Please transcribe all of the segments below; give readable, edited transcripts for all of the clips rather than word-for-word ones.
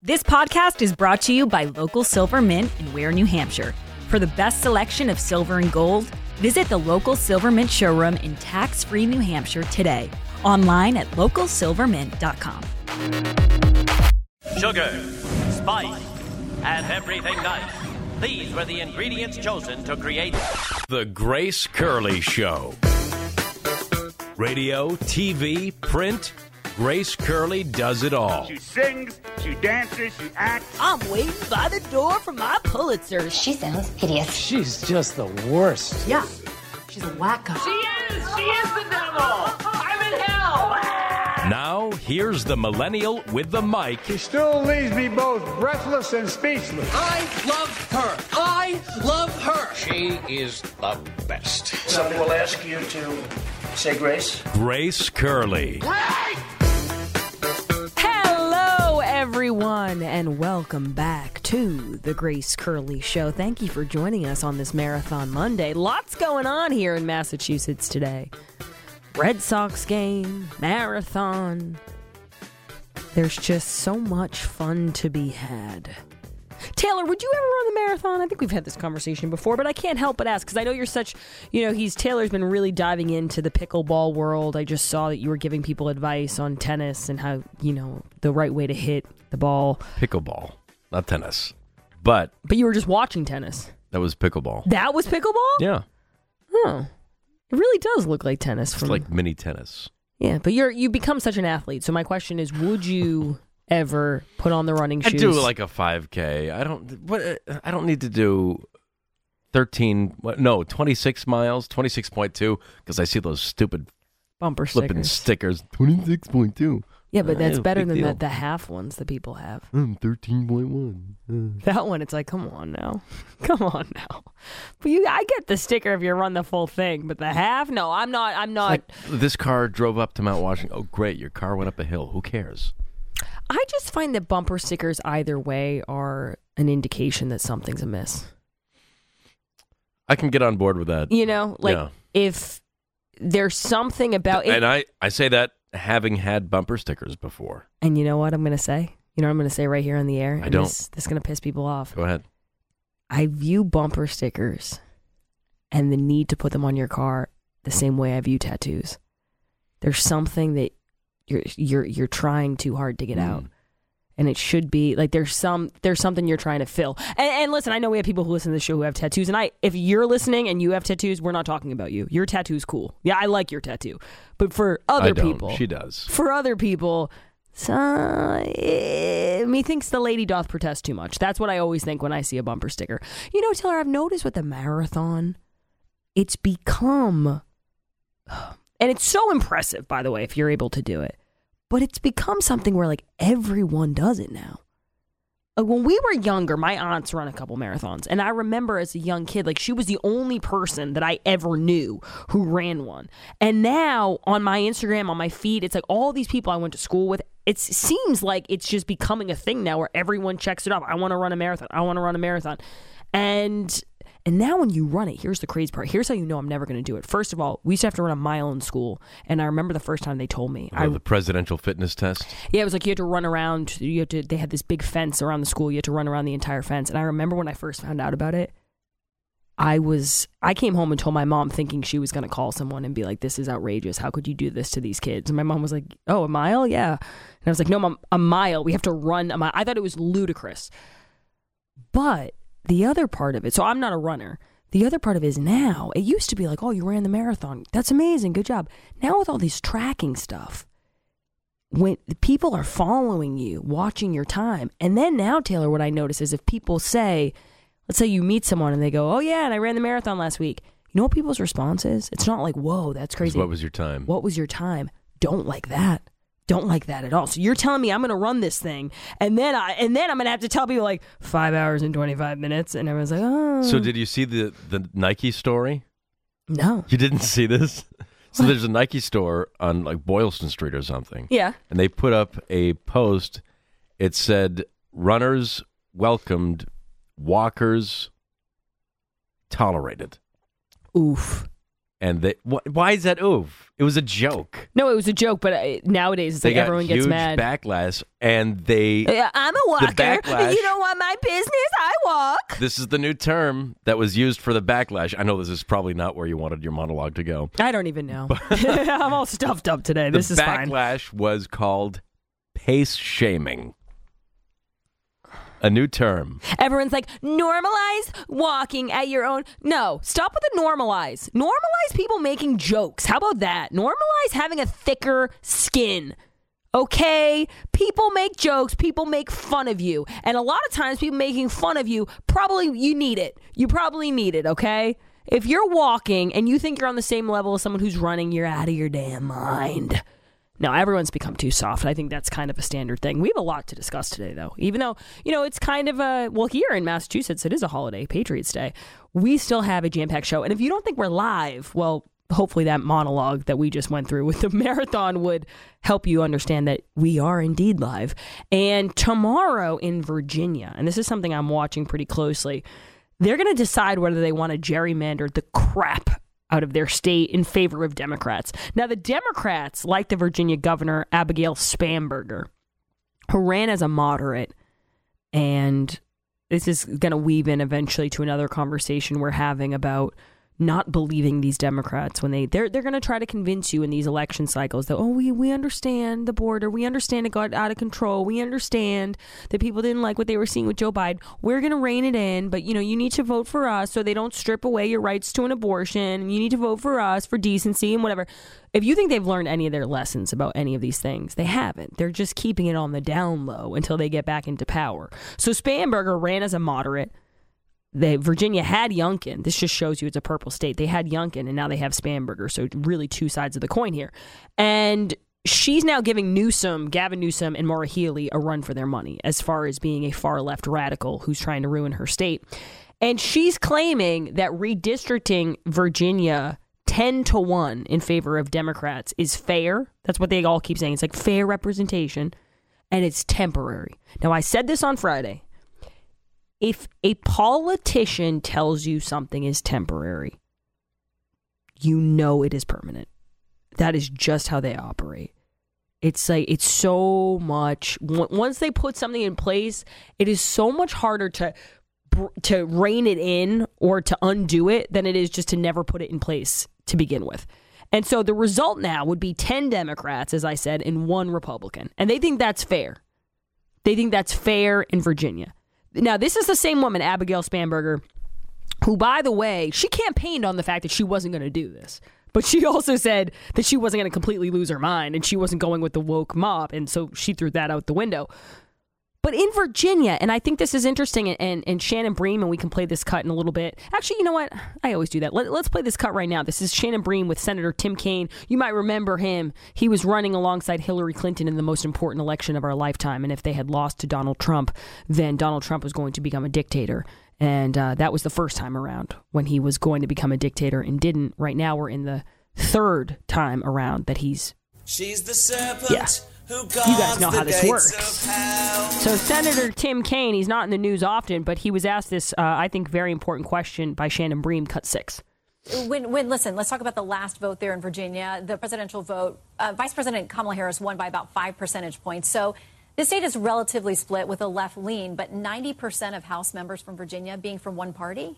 This podcast is brought to you by Local Silver Mint in Ware, New Hampshire. For the best selection of silver and gold, visit the Local Silver Mint showroom in tax-free New Hampshire today. Online at localsilvermint.com. Sugar, spice, and everything nice. These were the ingredients chosen to create The Grace Curley Show. Radio, TV, print, Grace Curley does it all. She sings, she dances, she acts. I'm waiting by the door for my Pulitzer. She sounds hideous. She's just the worst. Yeah, she's a wacko. She is the devil. I'm in hell. Now, here's the millennial with the mic. She still leaves me both breathless and speechless. I love her. She is the best. Somebody will ask you to say grace. Grace Curley. Hello, everyone, and welcome back to the Grace Curley Show. Thank you for joining us on this Marathon Monday. Lots going on here in Massachusetts today. Red Sox game, marathon. There's just so much fun to be had. Taylor, would you ever run the marathon? I think we've had this conversation before, but I can't help but ask because I know you're such, Taylor's been really diving into the pickleball world. I just saw that you were giving people advice on tennis and how, the right way to hit the ball. Pickleball, not tennis. But you were just watching tennis. that was pickleball. That was pickleball? Yeah. Oh. It really does look like tennis. It's like mini tennis. Yeah, but you become such an athlete. So my question is, would you ever put on the running shoes? I do like a 5K. I don't need to do 26 miles, 26.2, because I see those stupid bumper flipping stickers. 26.2. Yeah, but that's better big than deal. the half ones that people have. 13.1. That one, it's like, come on now. Come on now. But I get the sticker if you run the full thing, but the half? No, I'm not. Like, this car drove up to Mount Washington. Oh, great, your car went up a hill. Who cares? I just find that bumper stickers either way are an indication that something's amiss. I can get on board with that. If there's something about it. And I say that having had bumper stickers before. And you know what I'm going to say? You know what I'm going to say right here on the air? I don't. This is going to piss people off. Go ahead. I view bumper stickers and the need to put them on your car the same way I view tattoos. There's something that you're trying too hard to get out. And it should be like there's something you're trying to fill. And listen, I know we have people who listen to the show who have tattoos. And if you're listening and you have tattoos, we're not talking about you. Your tattoo's cool. Yeah, I like your tattoo. But for other people, she does. For other people, methinks the lady doth protest too much. That's what I always think when I see a bumper sticker. Taylor, I've noticed with the marathon, it's become, and it's so impressive, by the way, if you're able to do it. But it's become something where, like, everyone does it now. When we were younger, my aunt's run a couple marathons. And I remember as a young kid, like, she was the only person that I ever knew who ran one. And now, on my Instagram, on my feed, it's like all these people I went to school with. It seems like it's just becoming a thing now where everyone checks it off. I want to run a marathon. I want to run a marathon. And now when you run it, here's the crazy part. Here's how you know I'm never going to do it. First of all, we used to have to run a mile in school. And I remember the first time they told me. The presidential fitness test? Yeah, it was like you had to run around. They had this big fence around the school. You had to run around the entire fence. And I remember when I first found out about it, I came home and told my mom thinking she was going to call someone and be like, this is outrageous. How could you do this to these kids? And my mom was like, oh, a mile? Yeah. And I was like, no, Mom, a mile. We have to run a mile. I thought it was ludicrous. But the other part of it, so I'm not a runner. The other part of it is now, it used to be like, oh, you ran the marathon. That's amazing. Good job. Now with all these tracking stuff, when people are following you, watching your time. And then now, Taylor, what I notice is if people say, let's say you meet someone and they go, oh, yeah, and I ran the marathon last week. You know what people's response is? It's not like, whoa, that's crazy. What was your time? What was your time? Don't like that. Don't like that at all. So you're telling me I'm going to run this thing, and then I'm going to have to tell people like 5 hours and 25 minutes, and everyone's like, oh. So did you see the Nike story? No. You didn't see this? So there's a Nike store on like Boylston Street or something. Yeah. And they put up a post. It said, runners welcomed, walkers tolerated. Oof. And why is that oof? It was a joke. No, it was a joke, but nowadays it's like everyone gets mad. Backlash, and they... I'm a walker. Backlash, You don't want my business? I walk. This is the new term that was used for the backlash. I know this is probably not where you wanted your monologue to go. I don't even know. I'm all stuffed up today. This is fine. The backlash was called pace shaming. A new term. Everyone's like, normalize walking at your own. No, stop with the normalize. Normalize people making jokes. How about that? Normalize having a thicker skin. Okay? People make jokes. People make fun of you. And a lot of times people making fun of you, probably you need it. You probably need it, okay? If you're walking and you think you're on the same level as someone who's running, you're out of your damn mind. No, everyone's become too soft. I think that's kind of a standard thing. We have a lot to discuss today, though. Even though, it's kind of here in Massachusetts, it is a holiday, Patriots Day. We still have a jam-packed show. And if you don't think we're live, well, hopefully that monologue that we just went through with the marathon would help you understand that we are indeed live. And tomorrow in Virginia, and this is something I'm watching pretty closely, they're going to decide whether they want to gerrymander the crap out of their state in favor of Democrats. Now, the Democrats, like the Virginia governor, Abigail Spanberger, who ran as a moderate, and this is going to weave in eventually to another conversation we're having about not believing these Democrats when they're going to try to convince you in these election cycles that, we understand the border. We understand it got out of control. We understand that people didn't like what they were seeing with Joe Biden. We're going to rein it in, but, you need to vote for us so they don't strip away your rights to an abortion. You need to vote for us for decency and whatever. If you think they've learned any of their lessons about any of these things, they haven't. They're just keeping it on the down low until they get back into power. So Spanberger ran as a moderate. Virginia had Youngkin. This just shows you it's a purple state. They had Youngkin, and now they have Spanberger. So really two sides of the coin here. And she's now giving Gavin Newsom, and Maura Healey a run for their money as far as being a far-left radical who's trying to ruin her state. And she's claiming that redistricting Virginia 10-1 in favor of Democrats is fair. That's what they all keep saying. It's like fair representation, and it's temporary. Now, I said this on Friday. If a politician tells you something is temporary, you know it is permanent. That is just how they operate. It's like, it's so much, once they put something in place, it is so much harder to rein it in or to undo it than it is just to never put it in place to begin with. And so the result now would be 10 Democrats, as I said, and 1 Republican. And they think that's fair. They think that's fair in Virginia. Now, this is the same woman, Abigail Spanberger, who, by the way, she campaigned on the fact that she wasn't going to do this. But she also said that she wasn't going to completely lose her mind and she wasn't going with the woke mob. And so she threw that out the window. But in Virginia, and I think this is interesting, and Shannon Bream, and we can play this cut in a little bit. Actually, you know what? I always do that. Let's play this cut right now. This is Shannon Bream with Senator Tim Kaine. You might remember him. He was running alongside Hillary Clinton in the most important election of our lifetime. And if they had lost to Donald Trump, then Donald Trump was going to become a dictator. And that was the first time around when he was going to become a dictator and didn't. Right now, we're in the third time around that he's... She's the serpent. Yeah. You guys know how this works. So Senator Tim Kaine, he's not in the news often, but he was asked this, I think, very important question by Shannon Bream, cut 6. Listen, let's talk about the last vote there in Virginia, the presidential vote. Vice President Kamala Harris won by about 5 percentage points. So this state is relatively split with a left lean, but 90% of House members from Virginia being from one party?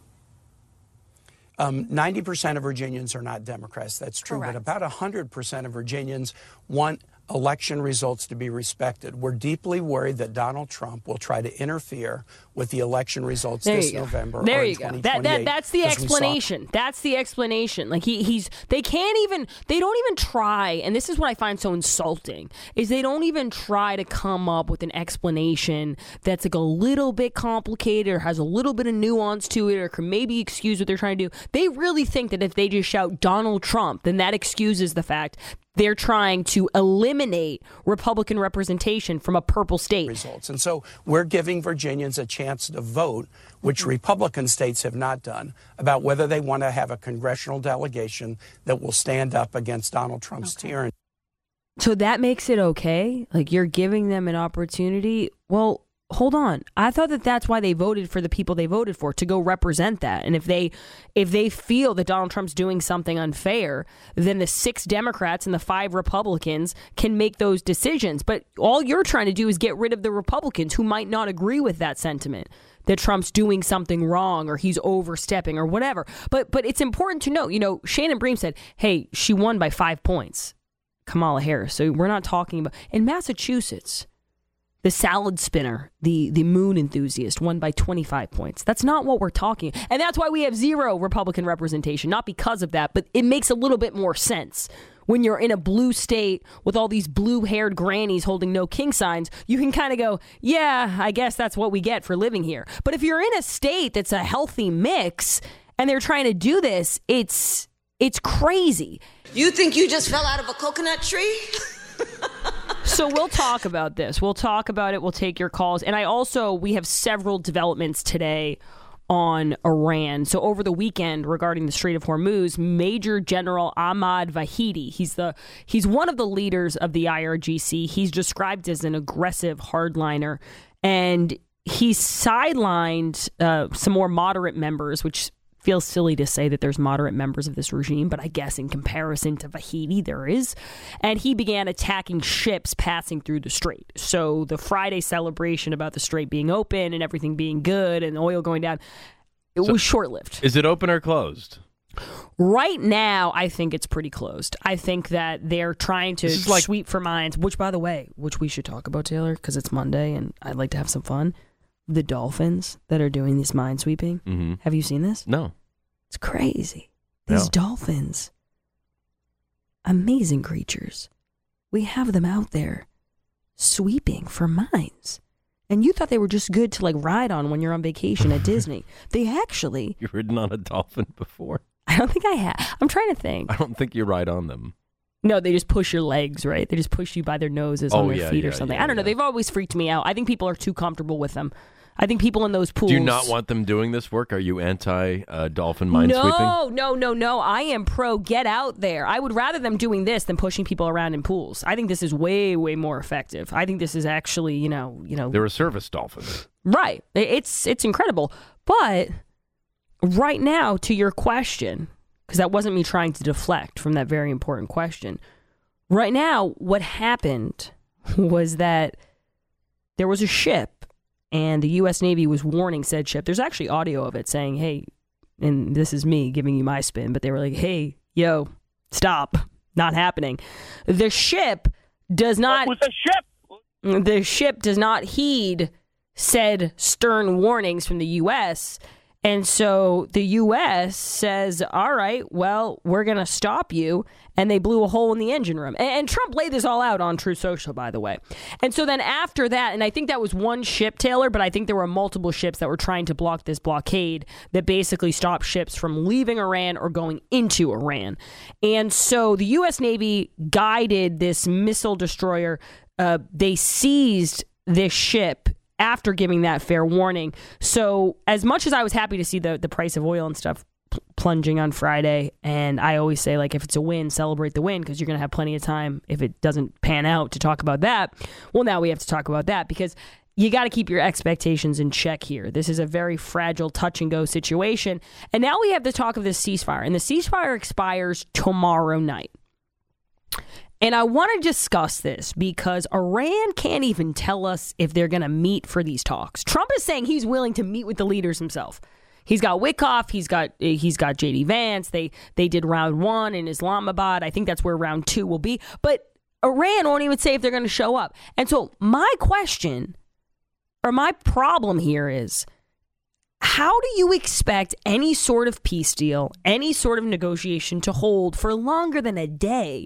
90% of Virginians are not Democrats. That's true. Correct. But about 100% of Virginians want election results to be respected. We're deeply worried that Donald Trump will try to interfere with the election results this November. There you go. That's the explanation. That's the explanation. Like they don't even try, and this is what I find so insulting, is they don't even try to come up with an explanation that's like a little bit complicated or has a little bit of nuance to it or can maybe excuse what they're trying to do. They really think that if they just shout Donald Trump, then that excuses the fact they're trying to eliminate Republican representation from a purple state. Results. And so we're giving Virginians a chance to vote, which Republican states have not done, about whether they want to have a congressional delegation that will stand up against Donald Trump's tyranny. So that makes it okay? Like you're giving them an opportunity? Well, hold on. I thought that's why they voted for the people they voted for, to go represent that. And if they feel that Donald Trump's doing something unfair, then the 6 Democrats and the 5 Republicans can make those decisions. But all you're trying to do is get rid of the Republicans who might not agree with that sentiment, that Trump's doing something wrong or he's overstepping or whatever. But it's important to note, Shannon Bream said, hey, she won by 5 points, Kamala Harris. So we're not talking about... In Massachusetts, the salad spinner, the moon enthusiast, won by 25 points. That's not what we're talking. And that's why we have 0 Republican representation. Not because of that, but it makes a little bit more sense. When you're in a blue state with all these blue-haired grannies holding no king signs, you can kind of go, yeah, I guess that's what we get for living here. But if you're in a state that's a healthy mix and they're trying to do this, it's crazy. You think you just fell out of a coconut tree? So we'll talk about this. We'll talk about it. We'll take your calls. And we have several developments today on Iran. So over the weekend regarding the Strait of Hormuz, Major General Ahmad Vahidi, he's one of the leaders of the IRGC. He's described as an aggressive hardliner, and he's sidelined some more moderate members, which feels silly to say that there's moderate members of this regime, but I guess in comparison to Vahidi, there is. And he began attacking ships passing through the strait. So the Friday celebration about the strait being open and everything being good and oil going down, it was short-lived. Is it open or closed? Right now, I think it's pretty closed. I think that they're trying to sweep for mines, which, by the way, we should talk about, Taylor, because it's Monday and I'd like to have some fun. The dolphins that are doing this mine sweeping. Mm-hmm. Have you seen this? No. It's crazy. These dolphins, amazing creatures. We have them out there sweeping for mines. And you thought they were just good to ride on when you're on vacation at Disney. They actually... You've ridden on a dolphin before? I don't think I have. I'm trying to think. I don't think you ride on them. No, they just push your legs, right? They just push you by their noses on their feet or something. I don't know. They've always freaked me out. I think people are too comfortable with them. I think people in those pools... Do you not want them doing this work? Are you anti-dolphin minesweeping? No. I am pro get out there. I would rather them doing this than pushing people around in pools. I think this is way, way more effective. I think this is actually, They're a service dolphin. Right. It's incredible. But right now, to your question, because that wasn't me trying to deflect from that very important question. Right now, what happened was that there was a ship, and the U.S. Navy was warning said ship. There's actually audio of it saying, hey, and this is me giving you my spin, but they were like, hey, yo, stop. Not happening. The ship does not... What was the ship? The ship does not heed said stern warnings from the U.S., and so the U.S. says, all right, well, we're going to stop you. And they blew a hole in the engine room. And Trump laid this all out on Truth Social, by the way. And so then after that, and I think that was one ship, Taylor, but I think there were multiple ships that were trying to block this blockade that basically stopped ships from leaving Iran or going into Iran. And so the U.S. Navy guided this missile destroyer. They seized this ship after giving that fair warning. So as much as I was happy to see the price of oil and stuff plunging on Friday, and I always say, if it's a win, celebrate the win, because you're going to have plenty of time if it doesn't pan out to talk about that. Well, now we have to talk about that because you got to keep your expectations in check here. This is a very fragile touch-and-go situation. And now we have the talk of this ceasefire, and the ceasefire expires tomorrow night. And I want to discuss this because Iran can't even tell us if they're going to meet for these talks. Trump is saying he's willing to meet with the leaders himself. He's got Witkoff. He's got J.D. Vance. They did round 1 in Islamabad. I think that's where round 2 will be. But Iran won't even say if they're going to show up. And so my question, or my problem here is, how do you expect any sort of peace deal, any sort of negotiation to hold for longer than a day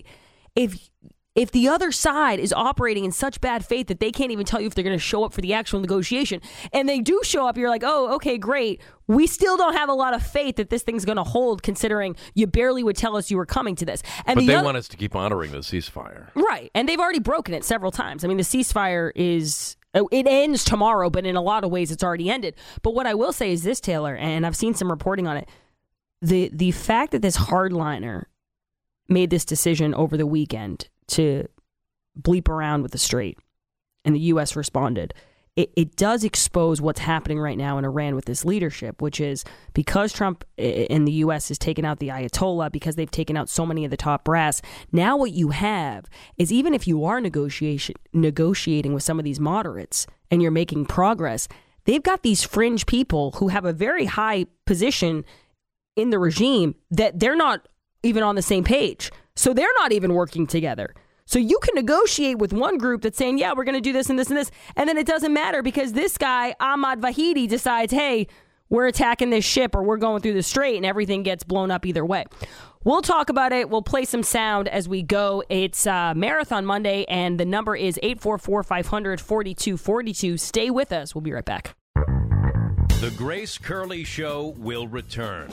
if the other side is operating in such bad faith that they can't even tell you if they're going to show up for the actual negotiation, and they do show up, you're like, oh, okay, great. We still don't have a lot of faith that this thing's going to hold, considering you barely would tell us you were coming to this. And but they want us to keep honoring the ceasefire. Right. And they've already broken it several times. I mean, the ceasefire it ends tomorrow, but in a lot of ways it's already ended. But what I will say is this, Taylor, and I've seen some reporting on it, the fact that this hardliner made this decision over the weekend to bleep around with the strait, and the U.S. responded, it does expose what's happening right now in Iran with this leadership, which is because Trump in the U.S. has taken out the Ayatollah, because they've taken out so many of the top brass. Now what you have is, even if you are negotiating with some of these moderates and you're making progress, they've got these fringe people who have a very high position in the regime that they're not even on the same page. So they're not even working together. So you can negotiate with one group that's saying, yeah, we're going to do this and this and this. And then it doesn't matter because this guy, Ahmad Vahidi, decides, hey, we're attacking this ship or we're going through the strait, and everything gets blown up either way. We'll talk about it. We'll play some sound as we go. It's Marathon Monday, and the number is 844-500-4242. Stay with us. We'll be right back. The Grace Curley Show will return.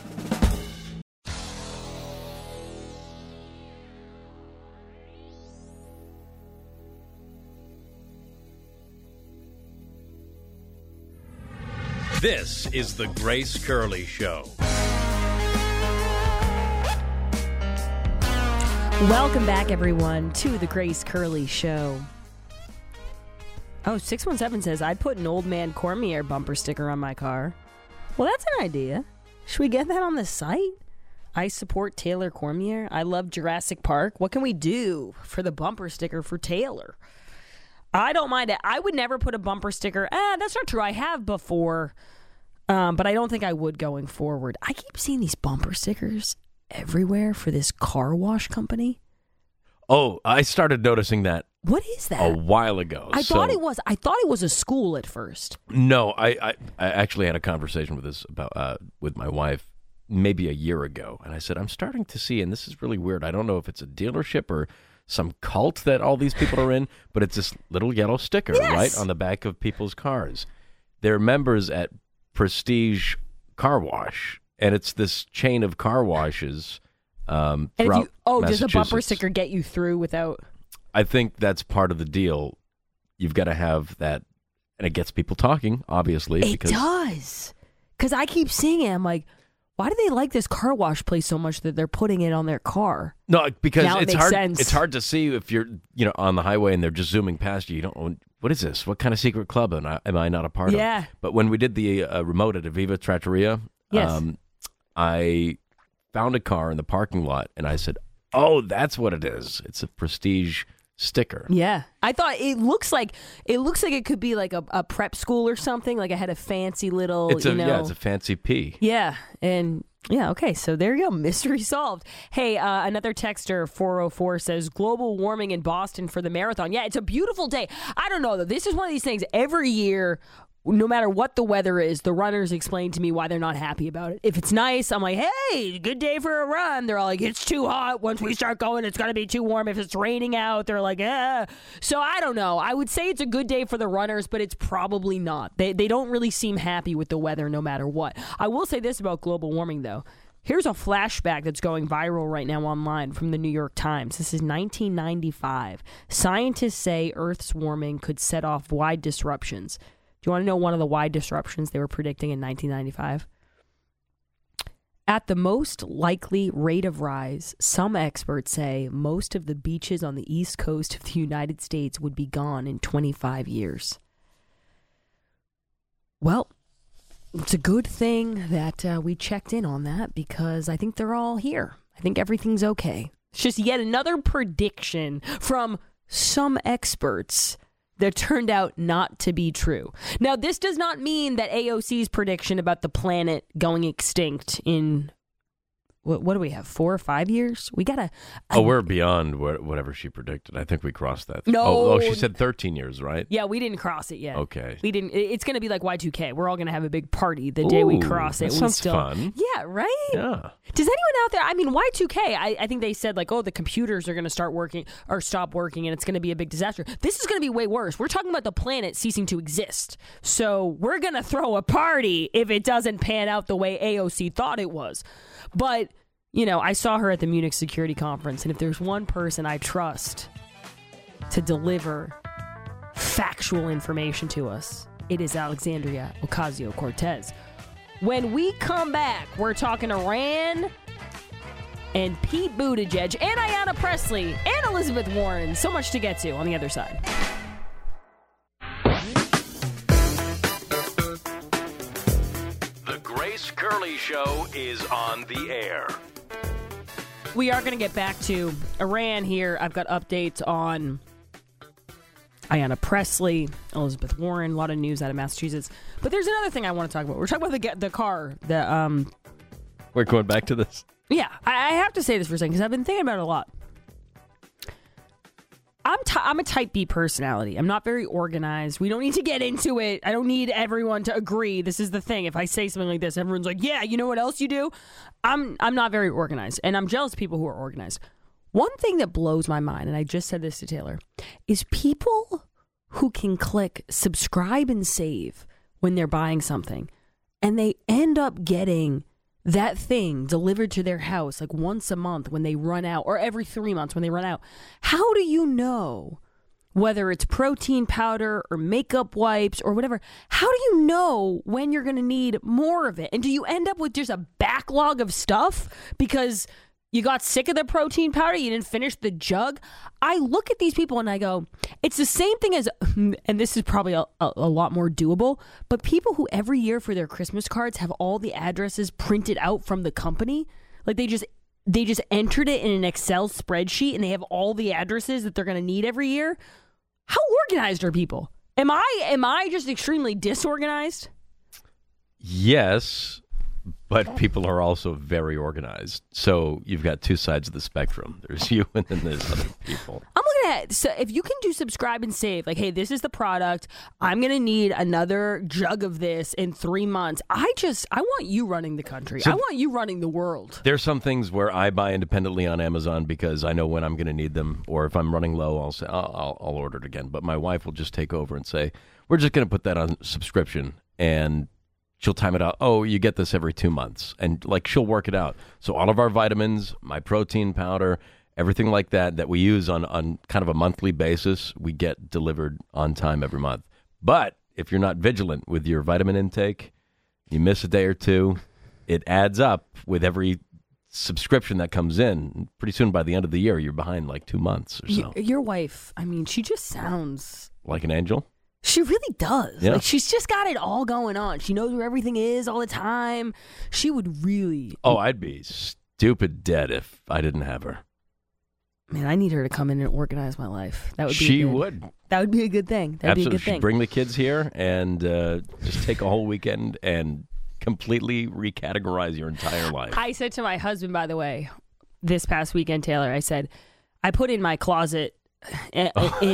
This is the Grace Curley Show. Welcome back, everyone, to the Grace Curley Show. Oh, 617 says, I'd put an Old Man Cormier bumper sticker on my car. Well, that's an idea. Should we get that on the site? I support Taylor Cormier. I love Jurassic Park. What can we do for the bumper sticker for Taylor? I don't mind it. I would never put a bumper sticker. That's not true. I have before, but I don't think I would going forward. I keep seeing these bumper stickers everywhere for this car wash company. Oh, I started noticing that. What is that? A while ago. I thought it was a school at first. No, I actually had a conversation with this about with my wife maybe a year ago, and I said, I'm starting to see, and this is really weird. I don't know if it's a dealership or some cult that all these people are in, but it's this little yellow sticker, yes, right, on the back of people's cars. They're members at Prestige Car Wash, and it's this chain of car washes throughout does a bumper Massachusetts. sticker get you through without... I think that's part of the deal. You've got to have that, and it gets people talking, obviously. It does. Because I keep seeing it. I'm like, why do they like this car wash place so much that they're putting it on their car? No, because now it's makes hard. sense. It's hard to see if you're, on the highway and they're just zooming past you. You don't know, what is this? What kind of secret club am I not a part of? Yeah. But when we did the remote at Aviva Trattoria, yes, I found a car in the parking lot, and I said, "Oh, that's what it is. It's a Prestige sticker." Yeah, I thought it looks like it could be like a prep school or something. Like I had a fancy little, it's a fancy P. Yeah, and yeah, okay, so there you go, mystery solved. Hey, another texter 404 says global warming in Boston for the marathon. Yeah, it's a beautiful day. I don't know though. This is one of these things every year. No matter what the weather is, the runners explain to me why they're not happy about it. If it's nice, I'm like, hey, good day for a run. They're all like, it's too hot. Once we start going, it's going to be too warm. If it's raining out, they're like, eh. So I don't know. I would say it's a good day for the runners, but it's probably not. They don't really seem happy with the weather no matter what. I will say this about global warming, though. Here's a flashback that's going viral right now online from the New York Times. This is 1995. Scientists say Earth's warming could set off wide disruptions. Do you want to know one of the wide disruptions they were predicting in 1995? At the most likely rate of rise, some experts say most of the beaches on the east coast of the United States would be gone in 25 years. Well, it's a good thing that we checked in on that because I think they're all here. I think everything's okay. It's just yet another prediction from some experts that turned out not to be true. Now, this does not mean that AOC's prediction about the planet going extinct in, what do we have, 4 or 5 years? We got to... we're beyond whatever she predicted. I think we crossed that. No. Oh, she said 13 years, right? Yeah, we didn't cross it yet. Okay. We didn't. It's going to be like Y2K. We're all going to have a big party the day we cross it. That sounds fun. Yeah, right? Yeah. Does anyone out there, Y2K, I think they said like, the computers are going to start working or stop working and it's going to be a big disaster. This is going to be way worse. We're talking about the planet ceasing to exist. So we're going to throw a party if it doesn't pan out the way AOC thought it was. But, I saw her at the Munich Security Conference, and if there's one person I trust to deliver factual information to us, it is Alexandria Ocasio-Cortez. When we come back, we're talking Iran and Pete Buttigieg and Ayanna Pressley and Elizabeth Warren. So much to get to on the other side. Curly Show is on the air. We are going to get back to Iran here. I've got updates on Ayanna Pressley, Elizabeth Warren, a lot of news out of Massachusetts. But there's another thing I want to talk about. We're talking about the car. We're going back to this? Yeah, I have to say this for a second because I've been thinking about it a lot. I'm a type B personality. I'm not very organized. We don't need to get into it. I don't need everyone to agree. This is the thing. If I say something like this, everyone's like, yeah, you know what else you do? I'm not very organized, and I'm jealous of people who are organized. One thing that blows my mind, and I just said this to Taylor, is people who can click subscribe and save when they're buying something, and they end up getting that thing delivered to their house like once a month when they run out, or every 3 months when they run out. How do you know whether it's protein powder or makeup wipes or whatever? How do you know when you're going to need more of it? And do you end up with just a backlog of stuff because you got sick of the protein powder, you didn't finish the jug? I look at these people and I go, it's the same thing as, and this is probably a lot more doable, but people who every year for their Christmas cards have all the addresses printed out from the company. Like they just entered it in an Excel spreadsheet and they have all the addresses that they're going to need every year. How organized are people? Am I just extremely disorganized? Yes. But people are also very organized. So you've got two sides of the spectrum. There's you and then there's other people. I'm looking at, so if you can do subscribe and save, like, hey, this is the product. I'm going to need another jug of this in 3 months. I want you running the country. So I want you running the world. There's some things where I buy independently on Amazon because I know when I'm going to need them. Or if I'm running low, I'll say, I'll order it again. But my wife will just take over and say, we're just going to put that on subscription. And she'll time it out. Oh, you get this every 2 months. And like she'll work it out. So all of our vitamins, my protein powder, everything like that we use on kind of a monthly basis, we get delivered on time every month. But if you're not vigilant with your vitamin intake, you miss a day or two, it adds up with every subscription that comes in. Pretty soon by the end of the year, you're behind like 2 months or so. Your wife, I mean, she just sounds like an angel. She really does. Yeah. Like, she's just got it all going on. She knows where everything is all the time. She would really... Oh, I'd be stupid dead if I didn't have her. Man, I need her to come in and organize my life. That would be She would. That would be a good thing. That'd Absolutely. be a good thing. She'd bring the kids here and just take a whole weekend and completely recategorize your entire life. I said to my husband, by the way, this past weekend, Taylor, I said, I put in my closet in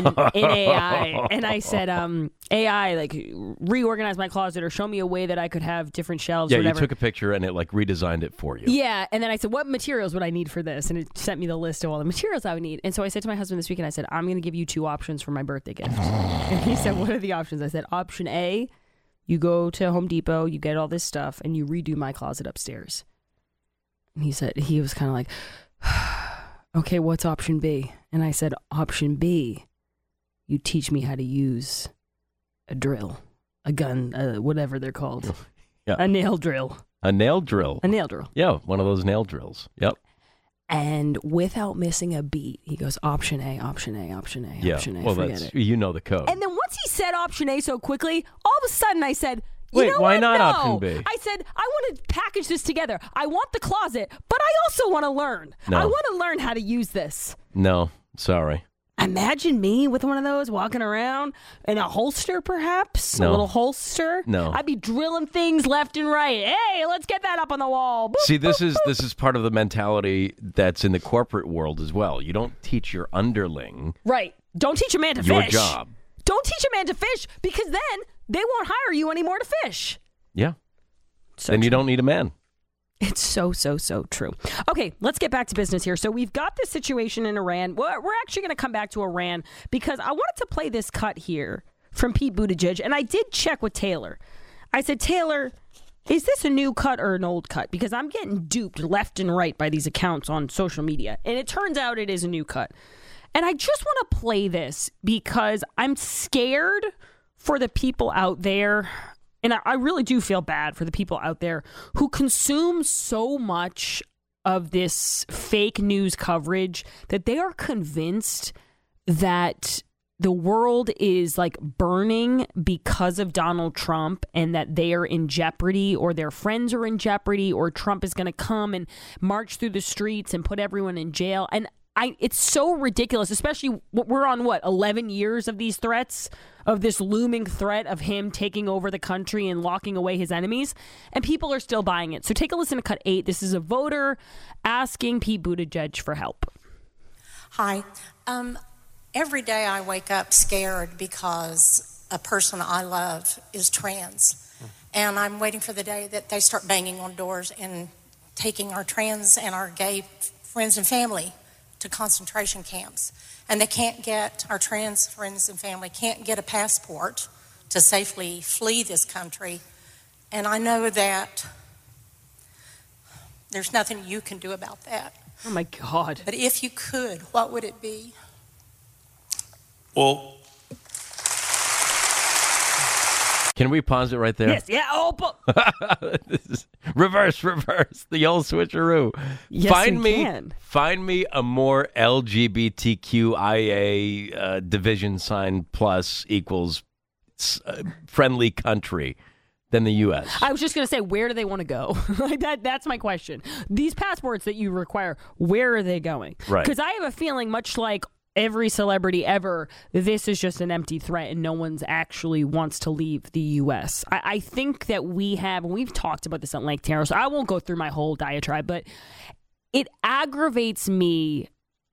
AI, and I said, AI, like, reorganize my closet or show me a way that I could have different shelves. Yeah, or whatever. You took a picture and it like redesigned it for you. Yeah, and then I said, what materials would I need for this? And it sent me the list of all the materials I would need. And so I said to my husband this weekend, I said, I'm going to give you 2 options for my birthday gift. And he said, what are the options? I said, option A, you go to Home Depot, you get all this stuff, and you redo my closet upstairs. And he was kind of like, okay, what's option B? And I said, option B, you teach me how to use a drill, a gun, whatever they're called. Yeah. A nail drill. A nail drill. A nail drill. Yeah, one of those nail drills. Yep. And without missing a beat, he goes, option A, option A, option A, yeah. option A. Well, forget it. You know the code. And then once he said option A so quickly, all of a sudden I said, wait, why what? not No. option B? I said, I want to package this together. I want the closet, but I also want to learn. No. I want to learn how to use this. No, sorry. Imagine me with one of those walking around in a holster, perhaps? No. A little holster? No. I'd be drilling things left and right. Hey, let's get that up on the wall. Boop, See, boop, boop. this is part of the mentality that's in the corporate world as well. You don't teach your underling. Right. Don't teach a man to your fish. job. Don't teach a man to fish because then they won't hire you anymore to fish. Yeah. So then you true. don't need a man. It's so true. Okay, let's get back to business here. So we've got this situation in Iran. We're actually going to come back to Iran because I wanted to play this cut here from Pete Buttigieg. And I did check with Taylor. I said, Taylor, is this a new cut or an old cut? Because I'm getting duped left and right by these accounts on social media. And it turns out it is a new cut. And I just want to play this because I'm scared for the people out there. And I really do feel bad for the people out there who consume so much of this fake news coverage that they are convinced that the world is like burning because of Donald Trump and that they are in jeopardy or their friends are in jeopardy or Trump is going to come and march through the streets and put everyone in jail. And it's so ridiculous, especially we're on 11 years of these threats, of this looming threat of him taking over the country and locking away his enemies, and people are still buying it. So take a listen to Cut 8. This is a voter asking Pete Buttigieg for help. Hi. Every day I wake up scared because a person I love is trans. And I'm waiting for the day that they start banging on doors and taking our trans and our gay friends and family to concentration camps. And they can't get, our trans friends and family can't get a passport to safely flee this country. And I know that there's nothing you can do about that. Oh my God. But if you could, what would it be? Well, can we pause it right there? Yes, yeah. Oh, This is reverse, the old switcheroo. Yes, Find me a more LGBTQIA division sign plus equals friendly country than the U.S. I was just going to say, where do they want to go? Like that's my question. These passports that you require, where are they going? Right. Because I have a feeling, much like every celebrity ever, this is just an empty threat and no one's actually wants to leave the U.S. I think that we've talked about this at length, Tara, so I won't go through my whole diatribe, but it aggravates me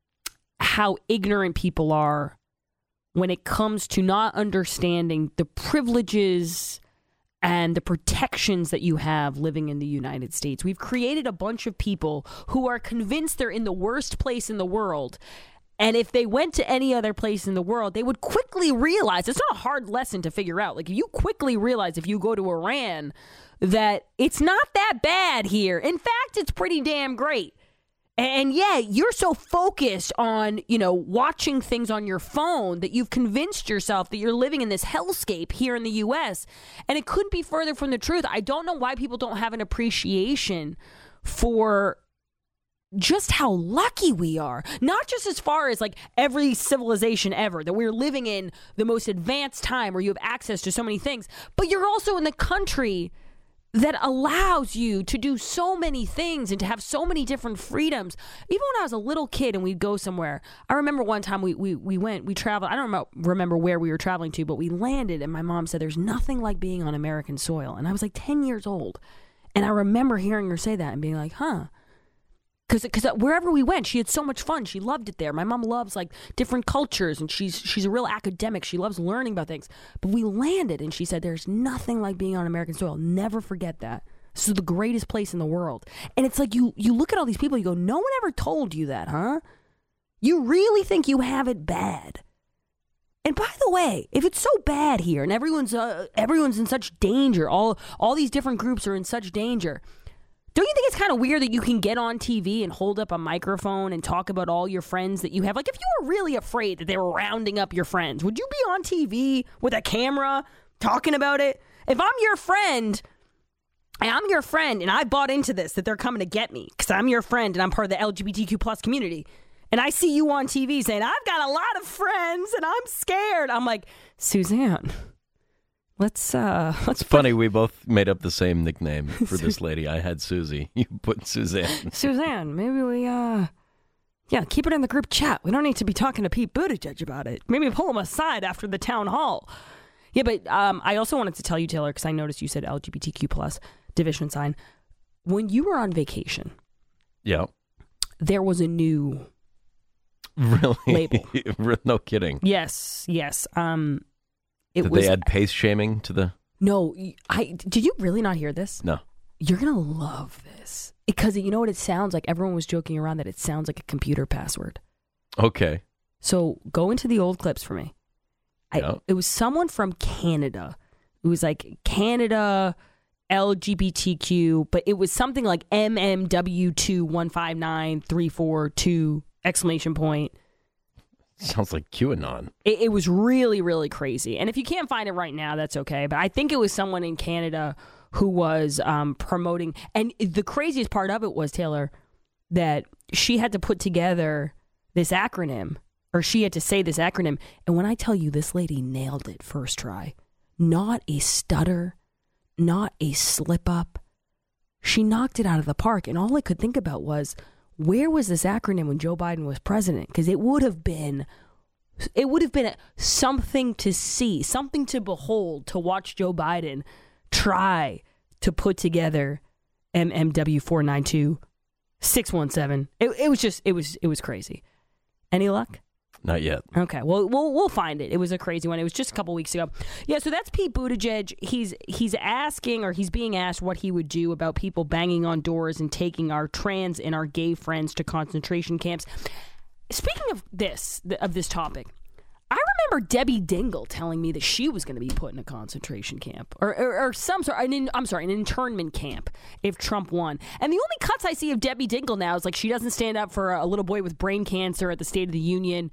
how ignorant people are when it comes to not understanding the privileges and the protections that you have living in the United States. We've created a bunch of people who are convinced they're in the worst place in the world. And if they went to any other place in the world, they would quickly realize, it's not a hard lesson to figure out. Like, if you quickly realize if you go to Iran that it's not that bad here. In fact, it's pretty damn great. And yeah, you're so focused on, watching things on your phone that you've convinced yourself that you're living in this hellscape here in the U.S. And it couldn't be further from the truth. I don't know why people don't have an appreciation for just how lucky we are. Not just as far as like every civilization ever, that we're living in the most advanced time where you have access to so many things, but you're also in the country that allows you to do so many things and to have so many different freedoms. Even when I was a little kid and we'd go somewhere, I remember one time we traveled. I don't remember where we were traveling to, but we landed and my mom said, "There's nothing like being on American soil." And I was like 10 years old. And I remember hearing her say that and being like, huh. Because wherever we went, she had so much fun. She loved it there. My mom loves like different cultures, and she's a real academic. She loves learning about things. But we landed, and she said, "There's nothing like being on American soil. Never forget that. This is the greatest place in the world." And it's like you look at all these people, you go, no one ever told you that, huh? You really think you have it bad? And by the way, if it's so bad here, and everyone's in such danger, all these different groups are in such danger. Don't you think it's kind of weird that you can get on TV and hold up a microphone and talk about all your friends that you have? Like, if you were really afraid that they were rounding up your friends, would you be on TV with a camera talking about it? If I'm your friend, and I bought into this, that they're coming to get me because I'm your friend and I'm part of the LGBTQ plus community, and I see you on TV saying, "I've got a lot of friends and I'm scared," I'm like, Suzanne, Let's funny, we both made up the same nickname for this lady. I had Susie. You put Suzanne. Suzanne, maybe we keep it in the group chat. We don't need to be talking to Pete Buttigieg about it. Maybe pull him aside after the town hall. Yeah, but I also wanted to tell you, Taylor, because I noticed you said LGBTQ plus division sign. When you were on vacation, yeah, there was a new label. No kidding. Yes. Did they add pace shaming to the... No, did you really not hear this? No. You're going to love this. Because you know what it sounds like? Everyone was joking around that it sounds like a computer password. Okay. So go into the old clips for me. It was someone from Canada. It was like Canada LGBTQ, but it was something like MMW2159342 exclamation point. Sounds like QAnon. It was really, really crazy. And if you can't find it right now, that's okay. But I think it was someone in Canada who was promoting. And the craziest part of it was, Taylor, that she had to put together this acronym or she had to say this acronym. And when I tell you this lady nailed it first try, not a stutter, not a slip up. She knocked it out of the park. And all I could think about was, where was this acronym when Joe Biden was president? Because it would have been something to see, something to behold, to watch Joe Biden try to put together MMW 492 617. It was crazy. Any luck? Not yet. Okay, well, we'll find it. It was a crazy one. It was just a couple weeks ago. Yeah, so that's Pete Buttigieg. He's asking, or he's being asked, what he would do about people banging on doors and taking our trans and our gay friends to concentration camps. Speaking of this topic, I remember Debbie Dingell telling me that she was going to be put in a concentration camp or some sort. An internment camp if Trump won. And the only cuts I see of Debbie Dingell now is like she doesn't stand up for a little boy with brain cancer at the State of the Union.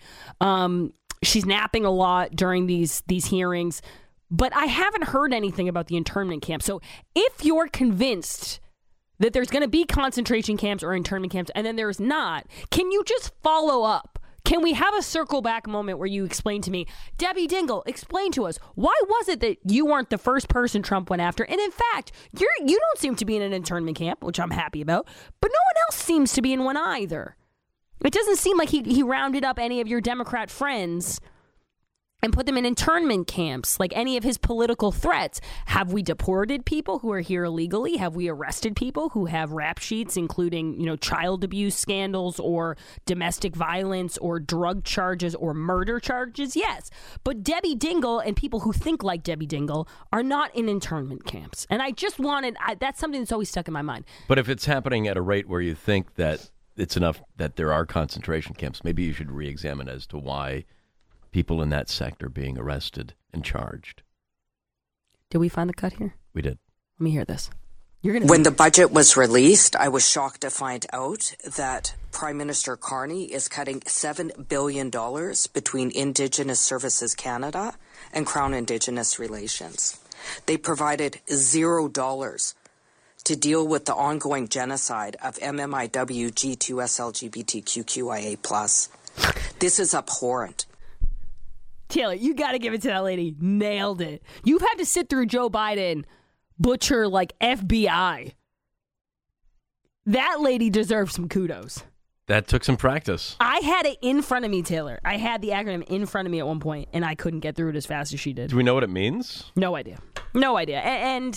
She's napping a lot during these hearings. But I haven't heard anything about the internment camp. So if you're convinced that there's going to be concentration camps or internment camps and then there's not, can you just follow up? Can we have a circle back moment where you explain to me, Debbie Dingell, explain to us, why was it that you weren't the first person Trump went after? And in fact, you don't seem to be in an internment camp, which I'm happy about, but no one else seems to be in one either. It doesn't seem like he rounded up any of your Democrat friends and put them in internment camps, like any of his political threats. Have we deported people who are here illegally? Have we arrested people who have rap sheets, including, child abuse scandals or domestic violence or drug charges or murder charges? Yes. But Debbie Dingell and people who think like Debbie Dingell are not in internment camps. And I just that's something that's always stuck in my mind. But if it's happening at a rate where you think that it's enough that there are concentration camps, maybe you should re-examine as to why people in that sector being arrested and charged. Did we find the cut here? We did. Let me hear this. When the budget was released, I was shocked to find out that Prime Minister Carney is cutting $7 billion between Indigenous Services Canada and Crown Indigenous Relations. They provided $0 to deal with the ongoing genocide of MMIW G2S LGBTQIA+. This is abhorrent. Taylor, you got to give it to that lady. Nailed it. You've had to sit through Joe Biden butcher like FBI. That lady deserves some kudos. That took some practice. I had it in front of me, Taylor. I had the acronym in front of me at one point, and I couldn't get through it as fast as she did. Do we know what it means? No idea. No idea. And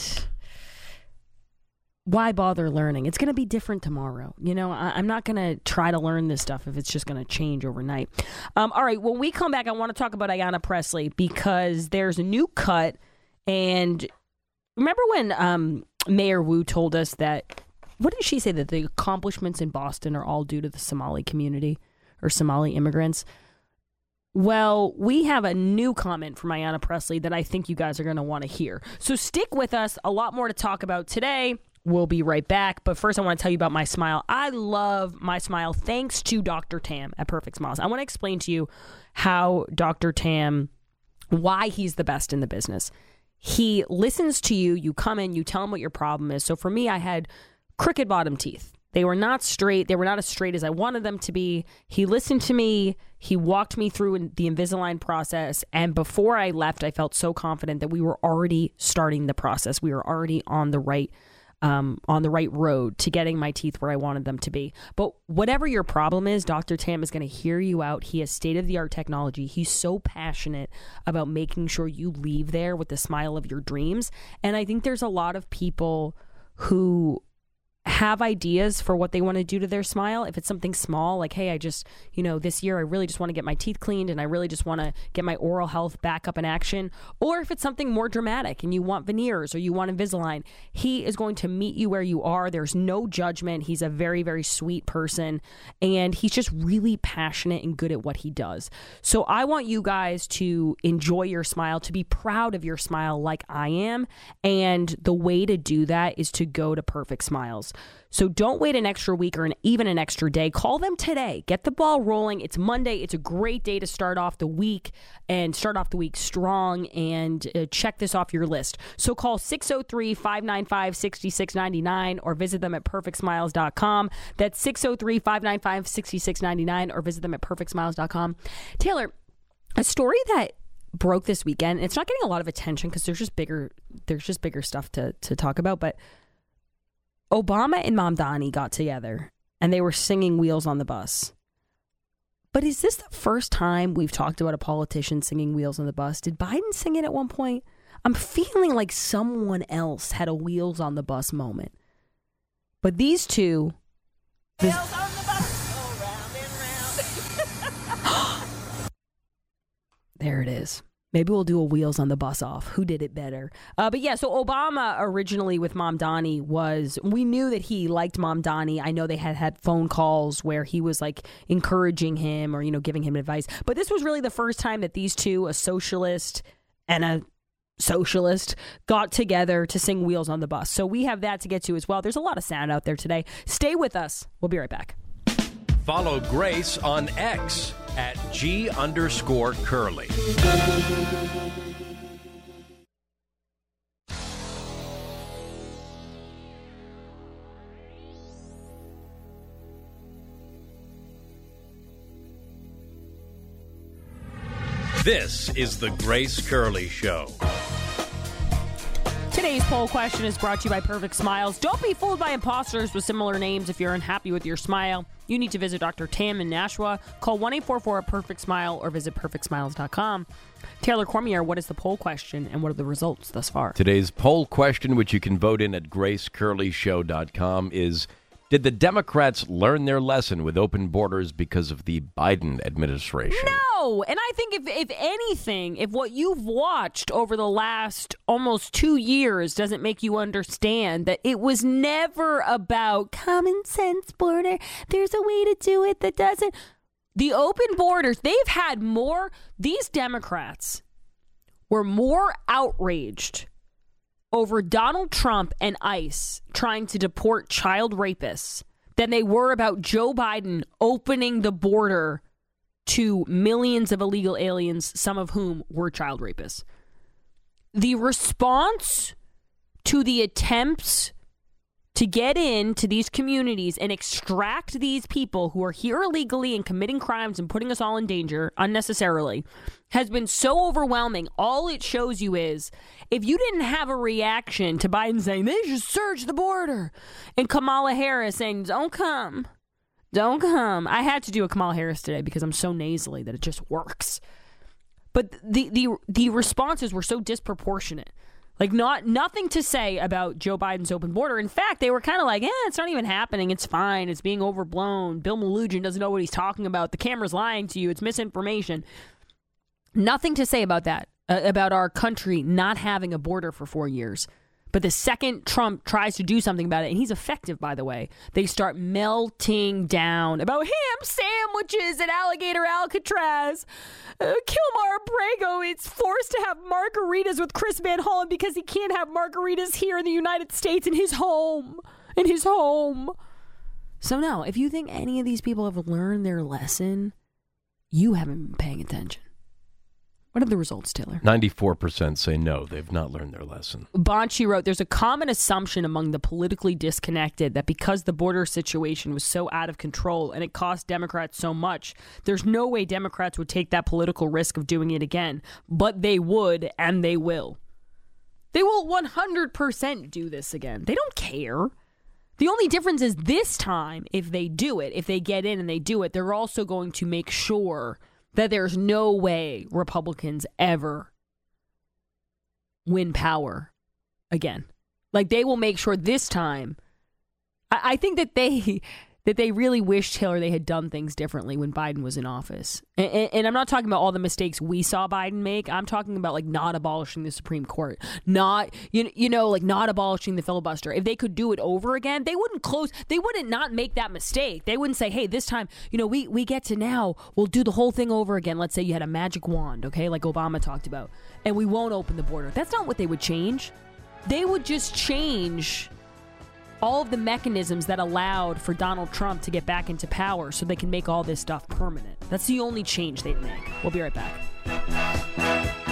why bother learning? It's going to be different tomorrow. I'm not going to try to learn this stuff if it's just going to change overnight. All right, when we come back, I want to talk about Ayanna Pressley because there's a new cut. And remember when Mayor Wu told us that, what did she say, that the accomplishments in Boston are all due to the Somali community or Somali immigrants? Well, we have a new comment from Ayanna Pressley that I think you guys are going to want to hear. So stick with us. A lot more to talk about today. We'll be right back. But first, I want to tell you about My Smile. I love My Smile thanks to Dr. Tam at Perfect Smiles. I want to explain to you how Dr. Tam, why he's the best in the business. He listens to you. You come in, you tell him what your problem is. So for me, I had crooked bottom teeth. They were not straight. They were not as straight as I wanted them to be. He listened to me. He walked me through the Invisalign process. And before I left, I felt so confident that we were already starting the process. We were already on the right road to getting my teeth where I wanted them to be. But whatever your problem is, Dr. Tam is going to hear you out. He has state-of-the-art technology. He's so passionate about making sure you leave there with the smile of your dreams. And I think there's a lot of people who have ideas for what they want to do to their smile. If it's something small, like, hey, I just, this year I really just want to get my teeth cleaned and I really just want to get my oral health back up in action. Or if it's something more dramatic and you want veneers or you want Invisalign, he is going to meet you where you are. There's no judgment. He's a very, very sweet person and he's just really passionate and good at what he does. So I want you guys to enjoy your smile, to be proud of your smile like I am. And the way to do that is to go to Perfect Smiles. So don't wait an extra week or even an extra day. Call them today. Get the ball rolling. It's Monday. It's a great day to start off the week and start off the week strong, and check this off your list. So call 603-595-6699 or visit them at perfectsmiles.com. That's 603-595-6699 or visit them at perfectsmiles.com. Taylor, a story that broke this weekend, and it's not getting a lot of attention because there's just bigger stuff to talk about, but Obama and Mamdani got together and they were singing Wheels on the Bus. But is this the first time we've talked about a politician singing Wheels on the Bus? Did Biden sing it at one point? I'm feeling like someone else had a Wheels on the Bus moment. But these two... Wheels on the bus, go round and round. There it is. Maybe we'll do a Wheels on the Bus off. Who did it better? But yeah, so Obama originally with Mamdani we knew that he liked Mamdani. I know they had phone calls where he was like encouraging him or, giving him advice. But this was really the first time that these two, a socialist and a socialist, got together to sing Wheels on the Bus. So we have that to get to as well. There's a lot of sound out there today. Stay with us. We'll be right back. Follow Grace on X at @G_Curly. This is the Grace Curley Show. Today's poll question is brought to you by Perfect Smiles. Don't be fooled by imposters with similar names. If you're unhappy with your smile, you need to visit Dr. Tam in Nashua. Call 1-844-PERFECT-SMILE or visit perfectsmiles.com. Taylor Cormier, what is the poll question and what are the results thus far? Today's poll question, which you can vote in at gracecurleyshow.com, is: did the Democrats learn their lesson with open borders because of the Biden administration? No! And I think if anything, if what you've watched over the last almost 2 years doesn't make you understand that it was never about common sense border, there's a way to do it that doesn't. The open borders, they've had more, these Democrats were more outraged over Donald Trump and ICE trying to deport child rapists than they were about Joe Biden opening the border to millions of illegal aliens, some of whom were child rapists. The response to the attempts to get into these communities and extract these people who are here illegally and committing crimes and putting us all in danger unnecessarily has been so overwhelming. All it shows you is if you didn't have a reaction to Biden saying they should search the border and Kamala Harris saying don't come. I had to do a Kamala Harris today because I'm so nasally that it just works. But the responses were so disproportionate. Like nothing to say about Joe Biden's open border. In fact, they were kind of like, it's not even happening. It's fine. It's being overblown. Bill Melugin doesn't know what he's talking about. The camera's lying to you. It's misinformation. Nothing to say about that, about our country not having a border for 4 years. But the second Trump tries to do something about it, and he's effective, by the way, they start melting down about ham sandwiches at Alligator Alcatraz. Kilmar Brago is forced to have margaritas with Chris Van Hollen because he can't have margaritas here in the United States in his home. So no, if you think any of these people have learned their lesson, you haven't been paying attention. What are the results, Taylor? 94% say no, they've not learned their lesson. Bonchi wrote, there's a common assumption among the politically disconnected that because the border situation was so out of control and it cost Democrats so much, there's no way Democrats would take that political risk of doing it again. But they would, and they will. They will 100% do this again. They don't care. The only difference is this time, if they do it, if they get in and they do it, they're also going to make sure that there's no way Republicans ever win power again. Like, they will make sure this time. I think that they really wish, Taylor, they had done things differently when Biden was in office. And I'm not talking about all the mistakes we saw Biden make. I'm talking about like not abolishing the Supreme Court, not not abolishing the filibuster. If they could do it over again, they wouldn't not make that mistake. They wouldn't say, hey, this time, we get to now, we'll do the whole thing over again. Let's say you had a magic wand, okay, like Obama talked about, and we won't open the border. That's not what they would change. They would just change all of the mechanisms that allowed for Donald Trump to get back into power so they can make all this stuff permanent. That's the only change they'd make. We'll be right back.